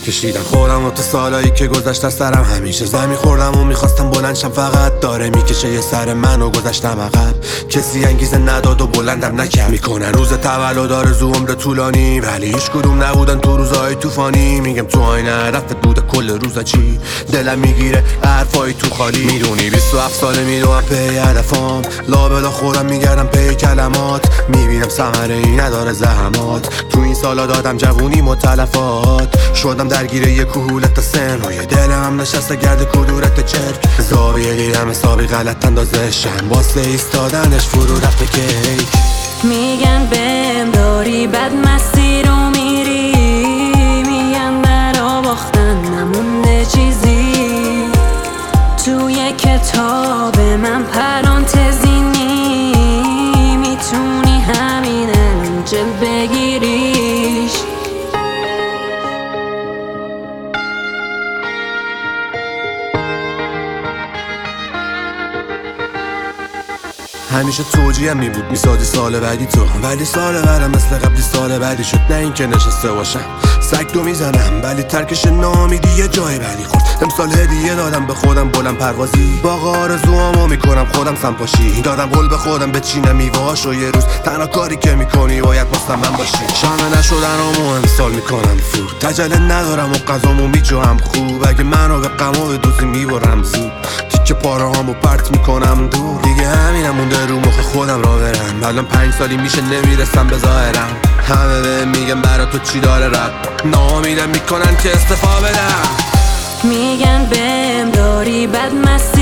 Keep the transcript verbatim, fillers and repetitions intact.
کشیدم خودم و تو سالایی که گذشت از سرم همیشه زمین خوردم و میخواستم بلندشم، فقط داره میکشه یه سر منو گذاشتم عقب. کسی انگیزه نداد و بلندم نکرد. میکنن روز تولد آرزو عمر طولانی، ولی هیچ کدوم نبودن تو روزهای طوفانی. میگم تو آینه رفت بوده کل روزا چی، دلم میگیره حرفای تو خالی. میدونی بیست و هفت ساله میدونم پی هدفام، لابلا خودم میگردم پی کلمات. میبینم ثمره ای نداره زحمات، تو این سالا دادم جوونی متلفات. شدم درگیر یه کهولت تا سن و یه دلم نشسته گرد کدورت چرک. زاویه دیدم حسابی غلط اندازشم، واسه ایستادنش فرو رفت کیک. میگن بهم داری بد مسیر رو میری، میگن برا باختن نمونده چیزی. توی کتاب من پرانتزی نی، میتونی همین الان جل بگیریش. همیشه توجیهم میبود میسازی سال بعدی تو، ولی سال بعدم مثل قبلی سال بعدی شد. نه اینکه نشسته باشم سگ دو میزنم، ولی ترکش نامیدی یه جای بعدی خورد. امسال هدیه دادم به خودم بلند پروازی، باقا آرزوامو میکنم خودم سمپاشی. دادم قول به خودم بچینم میوهاشو یه روز، تنها کاری که میکنی باید مستمم باشی. شانه نشدنمو امسال میکنم فوت، عجله ندارم و قضامو میجوام خوب. اگه منو به غم و به دوزی میبرم زود، تیکه پاره هامو پرت میکنم دور. دیگه همینم مونده رو مخ خودم را برم، الان پنج سالی میشه نمیرسم به ظاهرم. همه به میگن برا تو چی داره رب، ناامیدم میکنن که استفا بدم. میگن بهم داری بد مسیر